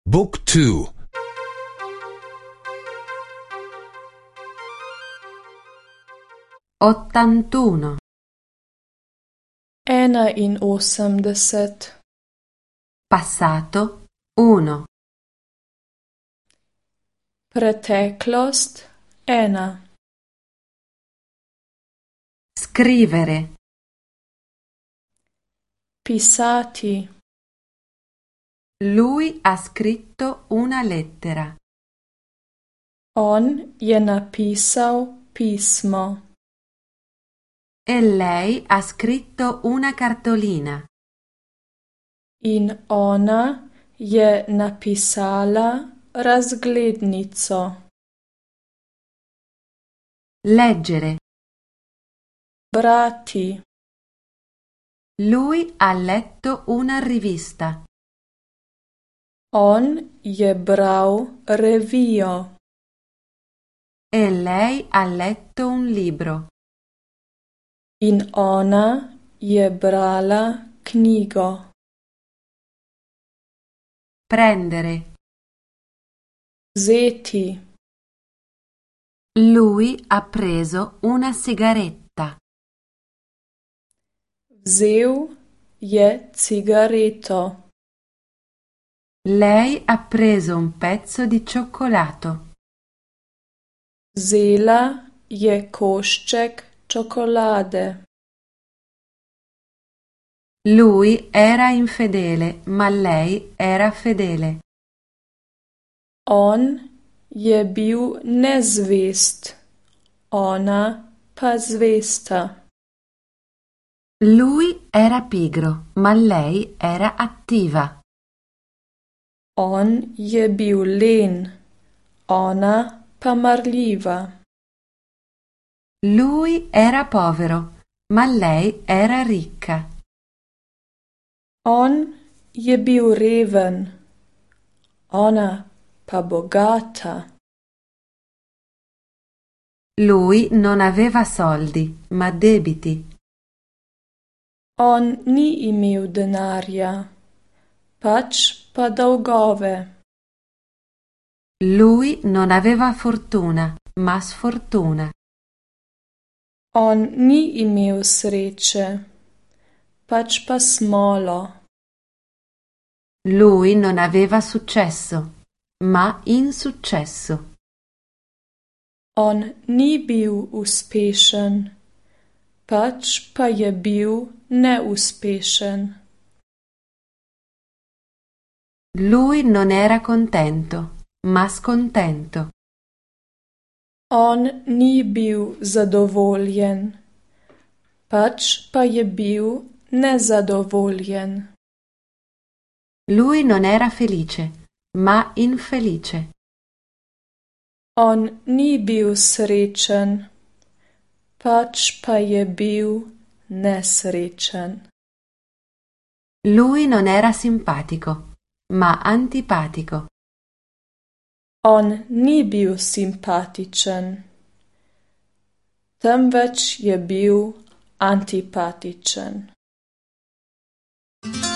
Book 2. 81. 81. Passato 1. Preteklost 1. Scrivere. Pisati. Lui ha scritto una lettera. On je napisal pismo. E lei ha scritto una cartolina. In ona je napisala razglednico. Leggere. Brati. Lui ha letto una rivista. On je bral revijo. E lei ha letto un libro. In ona je brala knjigo. Prendere. Vzeti. Lui ha preso una sigaretta. Vzel je cigareto. Lei ha preso un pezzo di cioccolato. Vzela je košček čokolade. Lui era infedele, ma lei era fedele. On je bil nezvest, ona pa zvesta. Lui era pigro, ma lei era attiva. On je bil len, ona pa marljiva. Lui era povero, ma lei era ricca. On je bil reven, ona pa bogata. Lui non aveva soldi, ma debiti. On ni imel denarja, pač pa dolgove. Lui non aveva fortuna, ma sfortuna. On ni imel sreče, pač pa smolo. Lui non aveva successo, ma insuccesso. On ni bil uspešen, pač pa je bil neuspešen. Lui non era contento, ma scontento. On ni bil zadovoljen, pač pa je bil nezadovoljen. Lui non era felice, ma infelice. On ni bil srečen, pač pa je bil nesrečen. Lui non era simpatico, ma antipatico. On ni bil simpatičen, temveč je bil antipatičen.